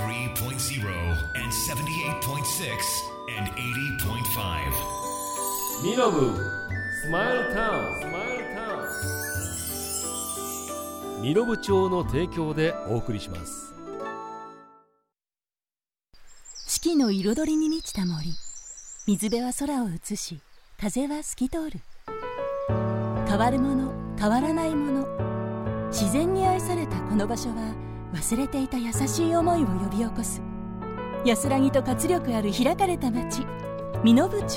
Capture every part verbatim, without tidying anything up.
point zero and seventy-eight point six and eighty point five ミノブスマイルタウンスマイルタウンミノブ町の提供でお送りします。 四季の彩りに満ちた森、水辺は空を映し、風は透き通る。変わるもの変わらないもの、自然に愛されたこの場所は忘れていた優しい思いを呼び起こす。安らぎと活力ある開かれた街、身延町。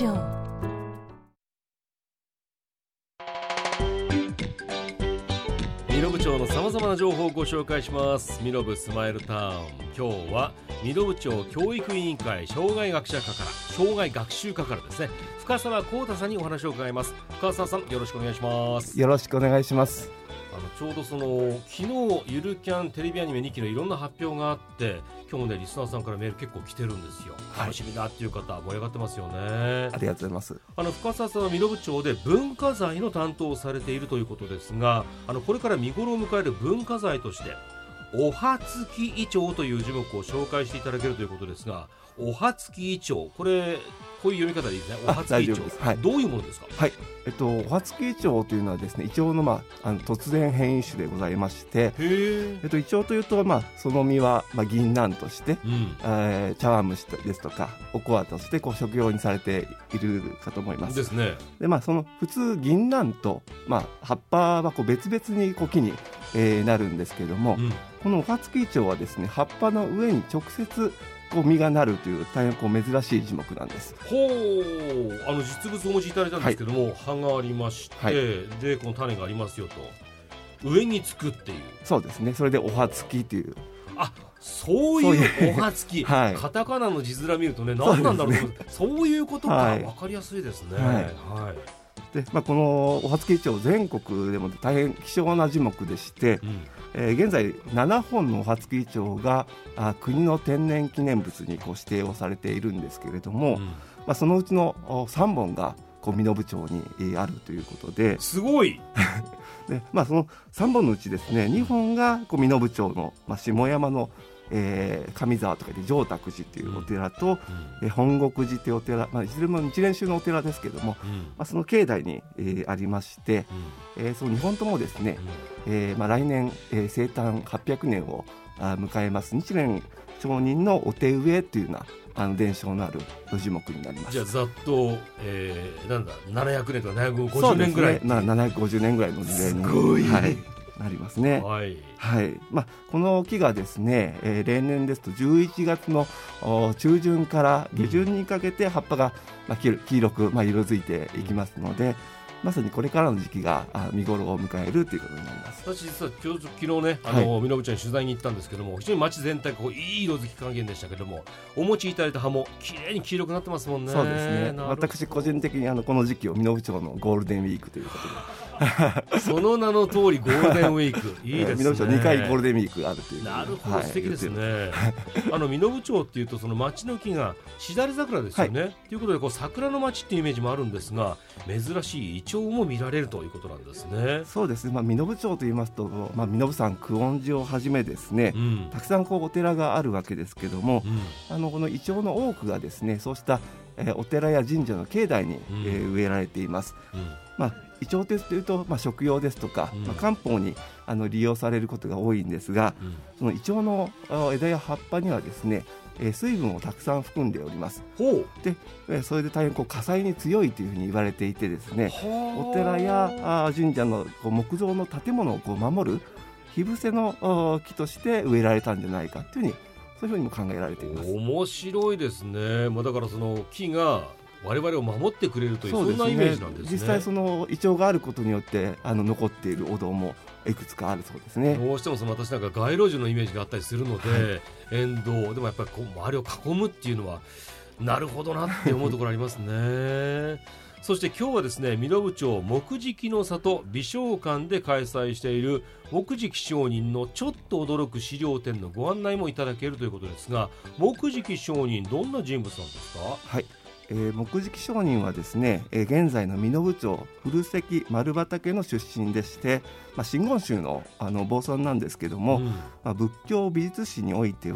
身延町のさまざまな情報をご紹介します。身延スマイルタウン、今日は身延町教育委員会障害学者課から障害学習課からですね、深澤幸太さんにお話を伺います。深澤さん、よろしくお願いします。 よろしくお願いします。 あのちょうどその昨日ゆるキャンテレビアニメにきのいろんな発表があって、今日もねリスナーさんからメール結構来てるんですよ。楽しみだっていう方盛り上がってますよね。 ありがとうございます。 あの深澤さんは身延町で文化財の担当をされているということですが、あのこれから見頃を迎える文化財としておはつきイチョウという樹木を紹介していただけるということですが、おはつきイチョウ、これこういう読み方でいいですね。おはつきイチョウ、はい、どういうものですか？ はい、えっと、おはつきイチョウというのはですね、イチョウの、まあ、あの突然変異種でございまして、 へ、 えっと、イチョウというと、まあ、その実は、まあ、銀杏として、うん、えー、茶碗蒸しですとかおこわとしてこう食用にされているかと思いますですね。 で、まあ、その普通銀杏と、まあ、葉っぱはこう別々にこう木に、えー、なるんですけれども、うん、このおはつきイチョウはですね、葉っぱの上に直接こう実がなるという大変こう珍しい樹木なんです。 ほう、あの実物をお持ちいただいたんですけども、はい、葉がありまして、はい、でこの種がありますよと、上につくっていう。 そうですね、それでおはつきという。 あ、そういうおはつき、はい、カタカナの字面見るとね、何なんだろうと思って、そういうことか、はい、分かりやすいですね。はい、はい。 で、まあ、このおはつきイチョウ全国でも大変希少な樹木でして、うん、えー、現在ななほんのおはつきイチョウがあ国の天然記念物にこう指定をされているんですけれども、うん、まあ、そのうちのさんぼんがこう身延町に、えー、あるということで、 すごいで、まあ、そのさんぼんのうちですね、にほんがこう身延町の、まあ、下山のえー、上沢とかで上卓寺というお寺と、うん、えー、本国寺というお寺、まあ、いずれも日蓮宗のお寺ですけども、うん、まあ、その境内に、えー、ありまして、うん、えー、そのにほんともですね、うん、えーまあ、来年、えー、生誕はっぴゃくねんをあ迎えます日蓮上人のお手植えというようなあの伝承のある樹木になります。 じゃあざっと、えー、なんだななひゃくねんとかななひゃくごじゅうねんぐらい、 そうですね、まあ、ななひゃくごじゅうねんぐらいの時代に、 すごい、 はい、なりますね。 はい、 はい、まあ、この木がですね、えー、例年ですとじゅういちがつの中旬から下旬にかけて葉っぱが、まあ、黄色く、まあ、色づいていきますので、まさにこれからの時期が見頃を迎えるということになります。 私実は今日昨日ね、あの、はい、身延町に取材に行ったんですけども、非常に町全体がこういい色づき加減でしたけども、お持ちいただいた葉もきれいに黄色くなってますもんね。 そうですね、私個人的にあのこの時期を身延町のゴールデンウィークということでその名の通りゴールデンウィークいいですね。 身延町にかいゴールデンウィークがあるという。 なるほど、はい、素敵ですね。あの身延町っていうとその町の木がしだれ桜ですよね、はい、ということでこう桜の町っていうイメージもあるんですが、珍しいイチョウも見られるということなんですね。 そうですね、まあ、身延町といいますと、まあ、身延山久遠寺をはじめですね、うん、たくさんこうお寺があるわけですけども、うん、あのこのイチョウの多くがですね、そうした、えー、お寺や神社の境内に、うん、えー、植えられています。うん、まあ、イチョウというと、まあ、食用ですとか、うん、まあ、漢方にあの利用されることが多いんですが、うん、そのイチョウの枝や葉っぱにはですね、えー、水分をたくさん含んでおります。 ほう。 で、えー、それで大変こう火災に強いというふうに言われていてですね、お寺やあ神社のこう木造の建物をこう守る火伏せの木として植えられたんじゃないかというふうに、そういうふうにも考えられています。 面白いですね。まあ、だからその木が我々を守ってくれるという、 そ, うですね、そんなイメージなんですね。 実際そのイチョウがあることによってあの残っているお堂もいくつかあるそうですね。 どうしてもその私なんか街路樹のイメージがあったりするので、はい、沿道でもやっぱりこう周りを囲むっていうのはなるほどなって思うところありますね。そして今日はですね、身延町木敷の里美勝館で開催している木敷上人のちょっと驚く資料展のご案内もいただけるということですが、木敷上人どんな人物なんですか？ はい、えー、木敷上人はですね、えー、現在の身延町古関丸畑の出身でして、まあ、真言宗の、あの坊さんなんですけども、うん、まあ、仏教美術史においては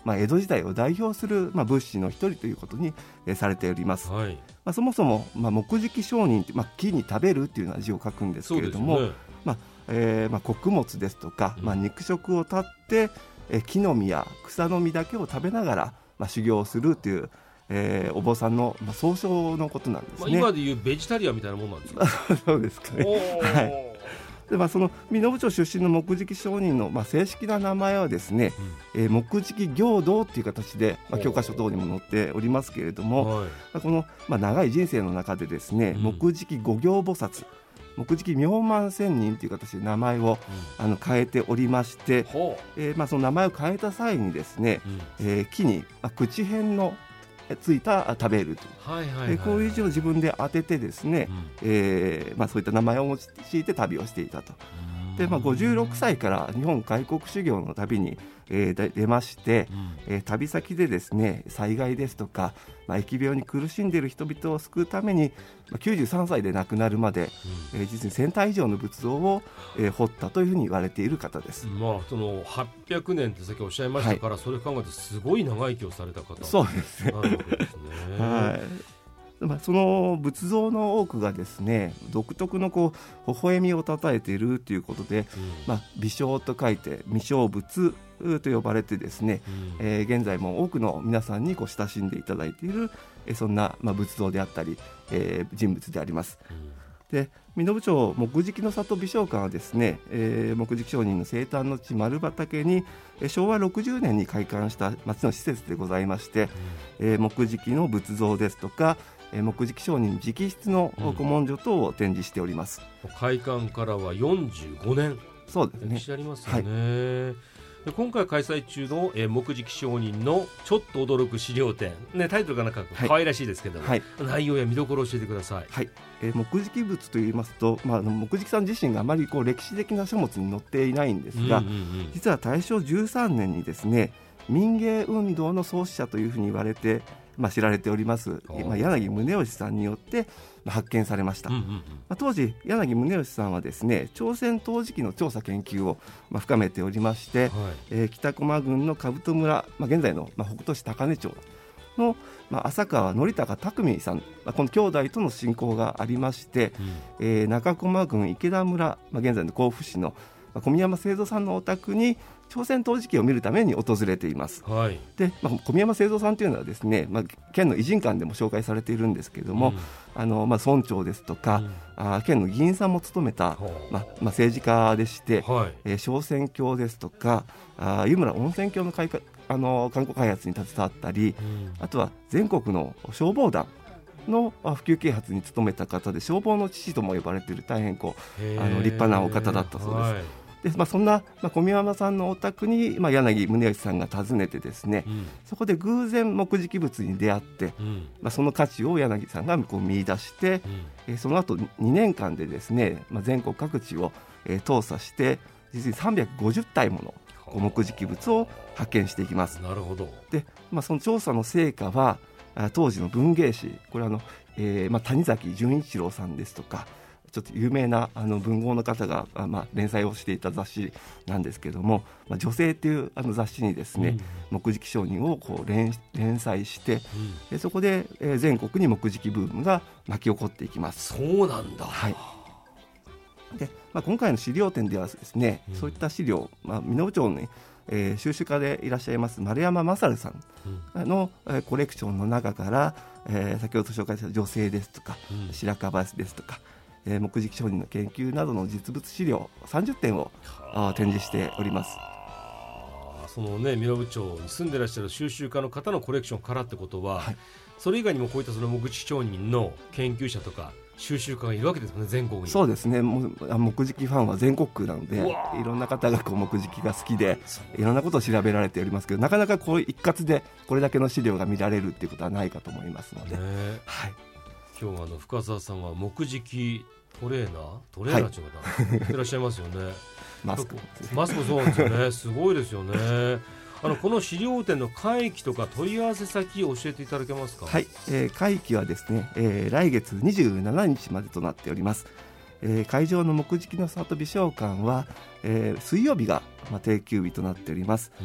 まあ、江戸時代を代表する、まあ、仏師の一人ということに、えー、されております、 はい。 まあ、そもそも、まあ、木食商人って、まあ、木に食べるっていうような字を書くんですけれども、 そうですね。 まあえーまあ、穀物ですとか、 うんまあ、肉食を断って、えー木の実や草の実だけを食べながら、まあ、修行をするという、えーお坊さんの、まあ、総称のことなんですまあ、 ね。 今でいうベジタリアンみたいなもんなんですか。 そうですかね。 おーはいでまあ、その身延町出身の木食商人の、まあ、正式な名前はですね、えー木食行道という形で、まあ、教科書等にも載っておりますけれども、 はい。 まあこの、まあ、長い人生の中でですね、 うん木食五行菩薩、木食妙満仙人という形で名前をあの変えておりまして、 ほえーまあ、その名前を変えた際にですね、 う。うん。 えー木に、まあ、口辺のえついたあ食べるという、 はいはいはい。 えーこういう字を自分で当ててですね、 うんえーまあ、そういった名前を用いて旅をしていたと。で、まあ、ごじゅうろくさいから日本開国修行の旅に、えーで出まして、 うんえー旅先でですね災害ですとか、まあ、疫病に苦しんでいる人々を救うために、まあ、きゅうじゅうさんさいで亡くなるまで、えー実にせんたい以上の仏像を、えー彫ったというふうに言われている方です。 うんまあそのはっぴゃくねんってさっきおっしゃいましたから、それ考えるとすごい長生きをされた方そうですねなるわけですね。 はいまあ、その仏像の多くがですね独特のこう微笑みをたたえているということで、 うんまあ、微笑と書いて微笑仏と呼ばれてですね、 うんえー現在も多くの皆さんにこう親しんでいただいている、えーそんな、まあ、仏像であったり、えー人物であります。 うんで身延町木食の里美勝館はですね、えー木食商人の生誕の地丸畑に、えー昭和ろくじゅうねんに開館した町の施設でございまして、えー木食の仏像ですとか、えー木食商人直筆のうん古文書等を展示しております。 開館からはよんじゅうごねんそうですね歴史ありますよね。で今回開催中の、えー木食商人のちょっと驚く資料展、ね、タイトルがなんかはい可愛らしいですけども、 はい内容や見どころを教えてください。 はいえー木食仏といいますと、まあ、あの木食さん自身があまりこう歴史的な書物に載っていないんですが、 うんうんうん実は大正じゅうさんねんにですね民芸運動の創始者というふうに言われて、まあ、知られております、 おーまあ、柳宗悦さんによってまあ発見されました、 うんうんうんまあ、当時柳宗悦さんはですね朝鮮陶磁器の調査研究をまあ深めておりまして、 はいえー北駒郡の兜村、まあ、現在のまあ北斗市高根町の、まあ、浅川則高匠さん、まあ、この兄弟との親交がありまして、 うんえー中駒郡池田村、まあ、現在の甲府市の、まあ、小宮山製造さんのお宅に朝鮮陶磁器を見るために訪れています。 はいで、まあ、小宮山製造さんというのはですね、まあ、県の偉人館でも紹介されているんですけれども、 うんあのまあ、村長ですとか、 うんあー県の議員さんも務めた、 ほうまあまあ、政治家でして、 はいえー小泉峡ですとかあー湯村温泉郷の開花あの観光開発に携わったり、 うんあとは全国の消防団のあ普及啓発に努めた方で消防の父とも呼ばれている大変こうへーあの立派なお方だったそうですはいで、まあ、そんな、まあ、小宮山さんのお宅に、まあ、柳宗悦さんが訪ねてですね、 うんそこで偶然木食仏に出会って、 うんまあ、その価値を柳さんがこう見出して、 うんえーその後にねんかんでですね、まあ、全国各地を、えー調査して実にさんびゃくごじゅったいものこう木食仏を発見していきます。 なるほど。 で、まあ、その調査の成果はあ当時の文芸誌これはあの、えーまあ、谷崎潤一郎さんですとかちょっと有名なあの文豪の方があ、まあ、連載をしていた雑誌なんですけども、まあ、女性というあの雑誌にですね、木食商人をこう 連, 連載してでそこで、えー全国に木食ブームが巻き起こっていきます。 そうなんだ。 はいでまあ、今回の資料展ではですね、 うんそういった資料、まあ、身延町の、えー収集家でいらっしゃいます丸山勝さんうんの、えーコレクションの中から、えー先ほど紹介した女性ですとか、 うん白樺ですとか、えー木食商人の研究などの実物資料さんじゅってんをあー展示しております。 あーそのね身延町に住んでらっしゃる収集家の方のコレクションからってことは、 はいそれ以外にもこういったその木食商人の研究者とか収集家がいるわけですもんね、全国に。 そうですねもうあ木食ファンは全国区なのでうわーいろんな方がこう木食が好きでそういろんなことを調べられておりますけどなかなかこう一括でこれだけの資料が見られるっていうことはないかと思いますので、 ね、 はい、 今日はあの深澤さんは木食トレーナートレーナーっていう方、はい、いらっしゃいますよね。 マスクマスクそうなんですよね。すごいですよね。あのこの資料展の会期とか問い合わせ先を教えていただけますか。 はい、えー会期はですね、えー来月にじゅうしちにちまでとなっております。えー会場の木食の里美勝館は、えー水曜日が、まあ、定休日となっております。 うん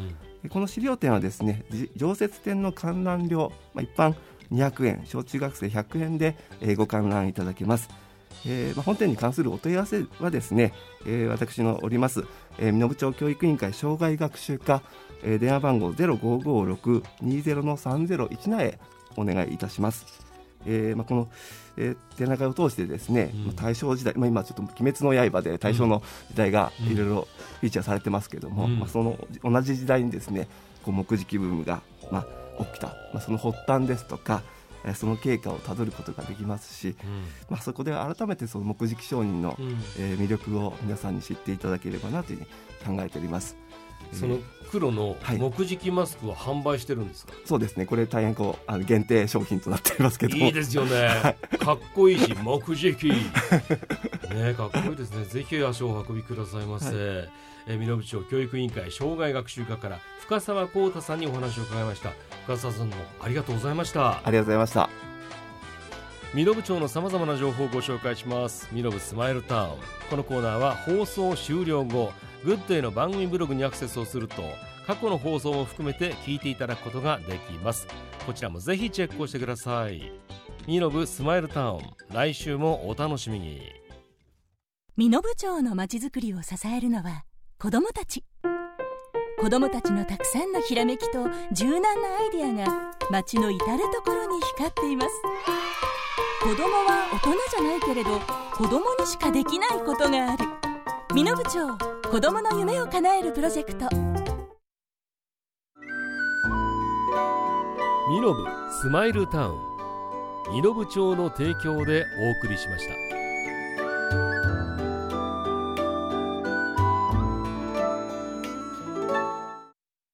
この資料展はですね、常設展の観覧料、まあ、一般にひゃくえん、小中学生ひゃくえんで、えー、ご観覧いただけます。えーまあ、本展に関するお問い合わせはですね、えー、私のおります、えー、身延町教育委員会障害学習課、えー、電話番号 ゼロごごろくにゼロのさんゼロいちなな へお願いいたします。えーまあ、この、えー、展覧会を通してですね、うん、大正時代、まあ、今ちょっと鬼滅の刃で大正の時代がいろいろフィーチャーされてますけども、うんまあ、その同じ時代にですね、こう木喰ブームが、まあ、起きた、まあ、その発端ですとか、えー、その経過をたどることができますし、うんまあ、そこで改めてその木喰商人の、うんえー、魅力を皆さんに知っていただければなというふうに考えております。 その黒の木喰マスクを販売してるんですか？ はい、そうですね、これ大変こうあの限定商品となっておりますけども、 いいですよね、はい、かっこいいし木喰ね、かっこいいですね。ぜひ足をお運びくださいませ。はいえー、身延町教育委員会障害学習課から深澤幸太さんにお話を伺いました。深澤さんもありがとうございました。 ありがとうございました。 身延町のさまざまな情報をご紹介します。身延スマイルタウン。このコーナーは放送終了後グッドへの番組ブログにアクセスをすると過去の放送も含めて聞いていただくことができます。こちらもぜひチェックをしてください。身延スマイルタウン、来週もお楽しみに。 身延町のまちづくりを支えるのは子どもたち。子どもたちのたくさんのひらめきと柔軟なアイデアが町の至るところに光っています。子どもは大人じゃないけれど子どもにしかできないことがある。身延町子どもの夢を叶えるプロジェクト。 身延スマイルタウン、身延町の提供でお送りしました。